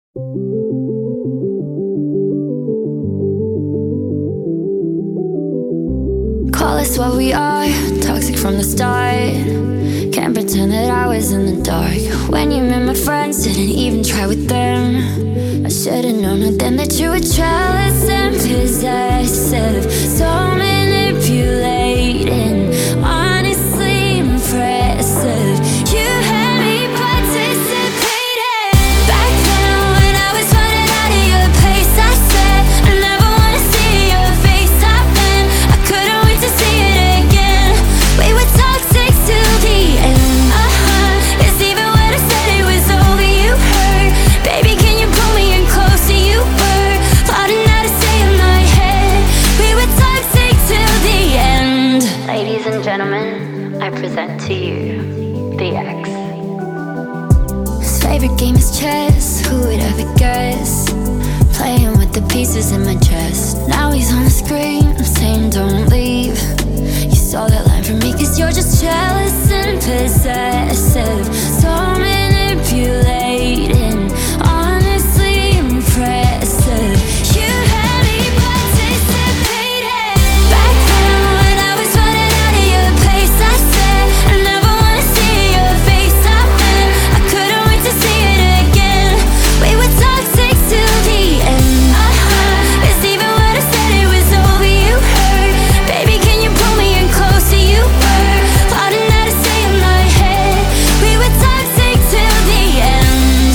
Call us what we are, toxic from the start. Can't pretend that I was in the dark. When you met my friends, didn't even try with them. I should've known then that you were jealous and possessive. So manipulating, honestly impressive. You had me participating. Back then when I was running out of your place, I said I never wanna see your face. I've been, I couldn't wait to see it again. We were toxic till the end. It's even when I said it was over, you hurt. Baby, can you pull me in closer? You were plotting how to stay in my head. We were toxic till the end. Ladies and gentlemen, I present to you the X. His favorite game is chess, who would ever guess? Playing with the pieces in my chest. Now he's on the screen, I'm saying don't leave. You saw that line from me cause you're just jealous and possessive. So manipulating, honestly impressive. You had me participating. Back then when I was running out of your place, I said I never wanna see your face. I've been, I couldn't wait to see it again. We were toxic till the end. It's even when I said it was over, you hurt. Baby, can you pull me in closer? You were plotting how to stay in my head. We were toxic till the end.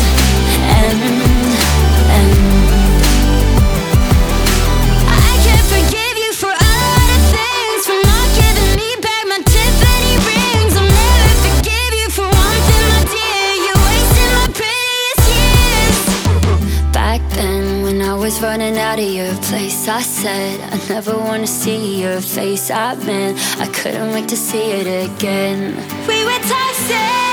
I can't forgive you for a lot of things, for not giving me back my Tiffany rings. I'll never forgive you for one thing, my dear. You wasted my prettiest years. Back then when I was running out of your place, I said I never wanna see your face. I meant I couldn't wait to see it again. We were toxic.